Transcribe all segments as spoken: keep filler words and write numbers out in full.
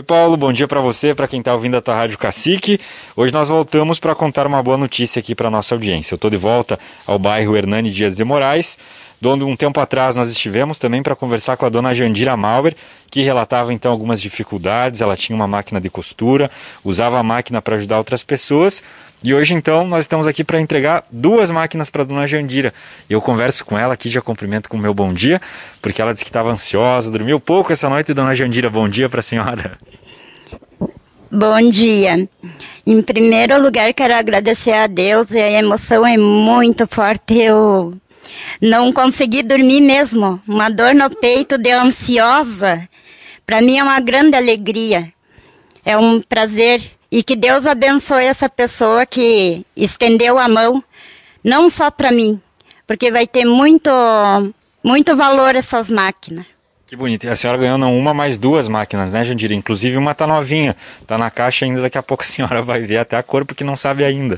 Paulo, bom dia para você, para quem está ouvindo a tua Rádio Cacique. Hoje nós voltamos para contar uma boa notícia aqui para nossa audiência. Eu estou de volta ao bairro Hernani Dias de Moraes, onde um tempo atrás nós estivemos também para conversar com a dona Jandira Mauer, que relatava então algumas dificuldades. Ela tinha uma máquina de costura, usava a máquina para ajudar outras pessoas. E hoje então nós estamos aqui para entregar duas máquinas para a dona Jandira. Eu converso com ela aqui, já cumprimento com o meu bom dia, porque ela disse que estava ansiosa, dormiu pouco essa noite. Dona Jandira, bom dia para a senhora. Bom dia. Em primeiro lugar, quero agradecer a Deus, e a emoção é muito forte. Eu não consegui dormir mesmo, uma dor no peito de ansiosa. Para mim é uma grande alegria, é um prazer. E que Deus abençoe essa pessoa que estendeu a mão, não só para mim, porque vai ter muito, muito valor essas máquinas. Que bonito. E a senhora ganhou não uma, mas duas máquinas, né, Jandira? Inclusive uma tá novinha, tá na caixa ainda, daqui a pouco a senhora vai ver até a cor, porque não sabe ainda.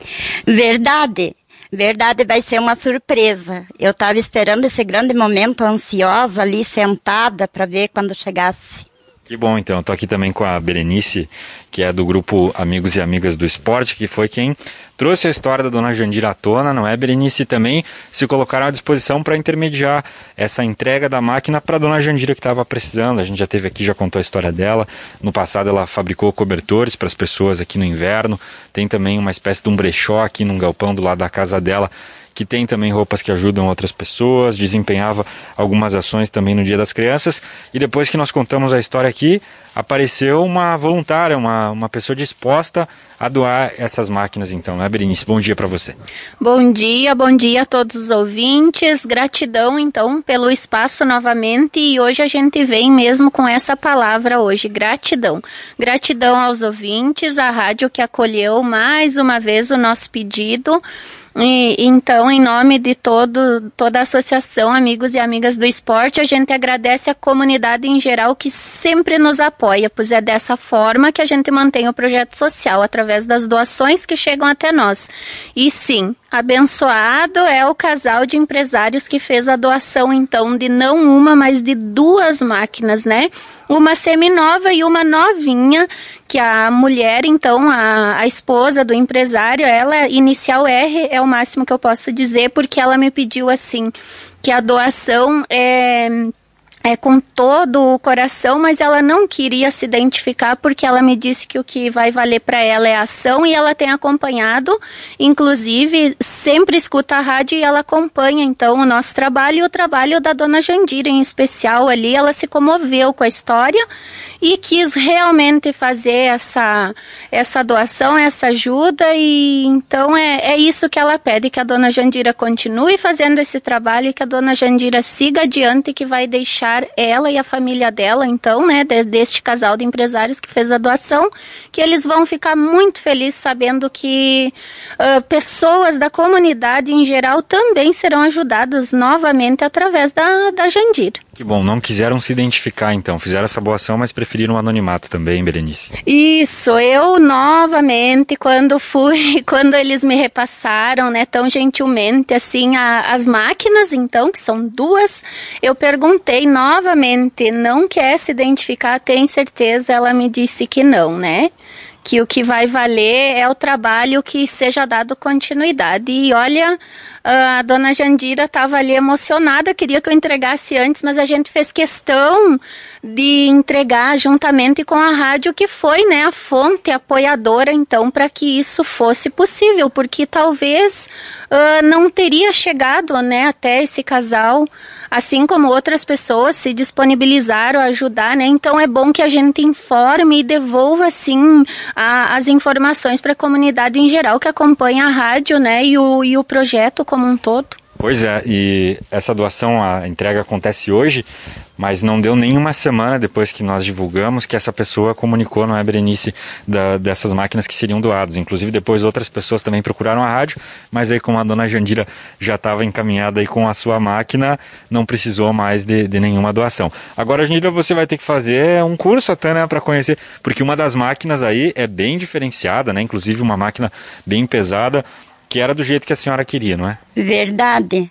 Verdade. Verdade, vai ser uma surpresa. Eu estava esperando esse grande momento, ansiosa ali, sentada, para ver quando chegasse. Que bom, então. Estou aqui também com a Berenice, que é do grupo Amigos e Amigas do Esporte, que foi quem trouxe a história da dona Jandira à tona, não é, Berenice? Também se colocaram à disposição para intermediar essa entrega da máquina para a dona Jandira que estava precisando. A gente já teve aqui, já contou a história dela. No passado ela fabricou cobertores para as pessoas aqui no inverno. Tem também uma espécie de um brechó aqui num galpão do lado da casa dela, que tem também roupas que ajudam outras pessoas, desempenhava algumas ações também no Dia das Crianças. E depois que nós contamos a história aqui, apareceu uma voluntária, uma, uma pessoa disposta a doar essas máquinas então, né, Berenice? Bom dia para você. Bom dia, bom dia a todos os ouvintes. Gratidão então pelo espaço novamente, e hoje a gente vem mesmo com essa palavra hoje, gratidão. Gratidão aos ouvintes, à rádio que acolheu mais uma vez o nosso pedido. E, então, em nome de todo, toda a associação Amigos e Amigas do Esporte, a gente agradece a comunidade em geral que sempre nos apoia, pois é dessa forma que a gente mantém o projeto social, através das doações que chegam até nós. E sim, abençoado é o casal de empresários que fez a doação, então, de não uma, mas de duas máquinas, né? Uma seminova e uma novinha, que a mulher, então, a, a esposa do empresário, ela, inicial R, é o máximo que eu posso dizer, porque ela me pediu, assim, que a doação é... É com todo o coração, mas ela não queria se identificar, porque ela me disse que o que vai valer para ela é a ação, e ela tem acompanhado, inclusive sempre escuta a rádio e ela acompanha então o nosso trabalho e o trabalho da dona Jandira em especial ali. Ela se comoveu com a história e quis realmente fazer essa, essa doação, essa ajuda, e então é, é isso que ela pede, que a dona Jandira continue fazendo esse trabalho e que a dona Jandira siga adiante, que vai deixar ela e a família dela, então, né, de, deste casal de empresários que fez a doação, que eles vão ficar muito felizes sabendo que uh, pessoas da comunidade em geral também serão ajudadas novamente através da, da Jandira. Que bom, não quiseram se identificar então, fizeram essa boa ação, mas preferiram o anonimato também, Berenice. Isso, eu novamente, quando fui, quando eles me repassaram, né, tão gentilmente, assim, a, as máquinas, então, que são duas, eu perguntei novamente, não quer se identificar, tem certeza? Ela me disse que não, né? Que o que vai valer é o trabalho, que seja dado continuidade. E olha, a dona Jandira estava ali emocionada, queria que eu entregasse antes, mas a gente fez questão de entregar juntamente com a rádio, que foi, né, a fonte apoiadora, então, para que isso fosse possível, porque talvez uh, não teria chegado, né, até esse casal, assim como outras pessoas se disponibilizaram a ajudar, né? Então é bom que a gente informe e devolva, assim, a, as informações para a comunidade em geral que acompanha a rádio, né? E o, e o projeto como um todo. Pois é, e essa doação, a entrega acontece hoje, mas não deu nem uma semana depois que nós divulgamos que essa pessoa comunicou, não é, Berenice, da, dessas máquinas que seriam doadas. Inclusive depois outras pessoas também procuraram a rádio, mas aí como a dona Jandira já estava encaminhada aí com a sua máquina, não precisou mais de, de nenhuma doação. Agora, Jandira, você vai ter que fazer um curso até, né, para conhecer, porque uma das máquinas aí é bem diferenciada, né, inclusive uma máquina bem pesada, que era do jeito que a senhora queria, não é? Verdade,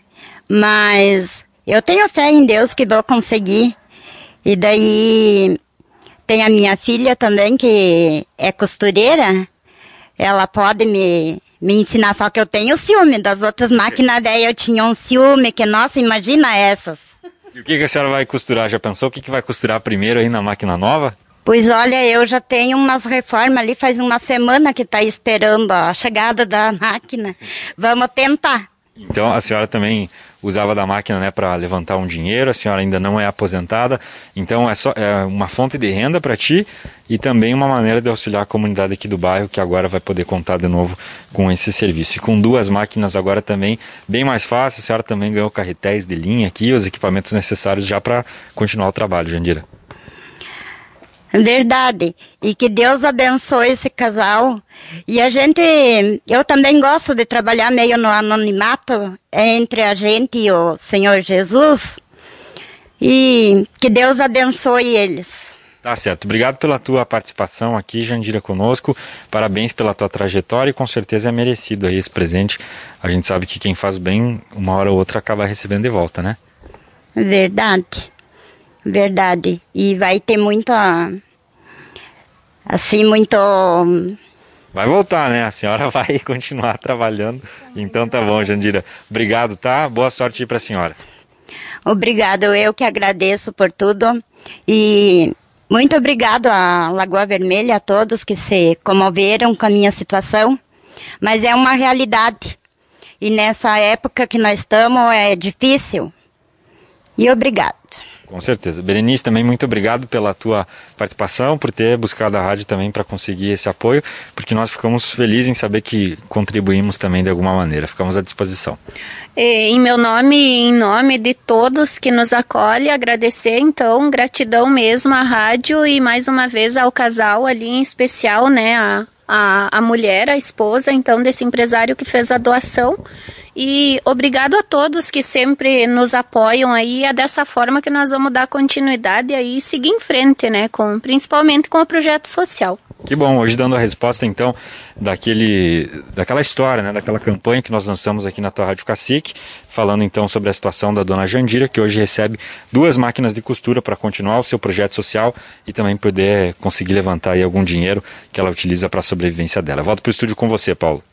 mas eu tenho fé em Deus que vou conseguir. E daí Tem a minha filha também, que é costureira. Ela pode me, me ensinar, só que eu tenho ciúme das outras máquinas. Daí eu tinha um ciúme, que, nossa, imagina essas. E o que, que a senhora vai costurar? Já pensou o que, que vai costurar primeiro aí na máquina nova? Pois olha, eu já tenho umas reformas ali, faz uma semana que está esperando a chegada da máquina. Vamos tentar. Então a senhora também usava da máquina, né, para levantar um dinheiro, a senhora ainda não é aposentada, então é, só, é uma fonte de renda para ti e também uma maneira de auxiliar a comunidade aqui do bairro, que agora vai poder contar de novo com esse serviço. E com duas máquinas agora também, bem mais fácil, a senhora também ganhou carretéis de linha aqui, os equipamentos necessários já para continuar o trabalho, Jandira. Verdade. E que Deus abençoe esse casal. E a gente, eu também gosto de trabalhar meio no anonimato entre a gente e o Senhor Jesus. E que Deus abençoe eles. Tá certo. Obrigado pela tua participação aqui, Jandira, conosco. Parabéns pela tua trajetória e com certeza é merecido aí esse presente. A gente sabe que quem faz bem, uma hora ou outra acaba recebendo de volta, né? Verdade. Verdade. E vai ter muita... Assim, muito... Vai voltar, né? A senhora vai continuar trabalhando. Então tá bom, Jandira. Obrigado, tá? Boa sorte aí pra senhora. Obrigado. Eu que agradeço por tudo. E muito obrigado à Lagoa Vermelha, a todos que se comoveram com a minha situação. Mas é uma realidade. E nessa época que nós estamos é difícil. E obrigado. Com certeza. Berenice, também muito obrigado pela tua participação, por ter buscado a rádio também para conseguir esse apoio, porque nós ficamos felizes em saber que contribuímos também de alguma maneira. Ficamos à disposição. Em meu nome e em nome de todos que nos acolhem, agradecer então, gratidão mesmo à rádio e mais uma vez ao casal ali em especial, né, a, a, a mulher, a esposa então desse empresário que fez a doação. E obrigado a todos que sempre nos apoiam aí, é dessa forma que nós vamos dar continuidade aí e seguir em frente, né, com, principalmente com o projeto social. Que bom, hoje dando a resposta então daquele, daquela história, né, daquela campanha que nós lançamos aqui na tua Rádio Cacique, falando então sobre a situação da dona Jandira, que hoje recebe duas máquinas de costura para continuar o seu projeto social e também poder conseguir levantar aí algum dinheiro que ela utiliza para a sobrevivência dela. Volto para o estúdio com você, Paulo.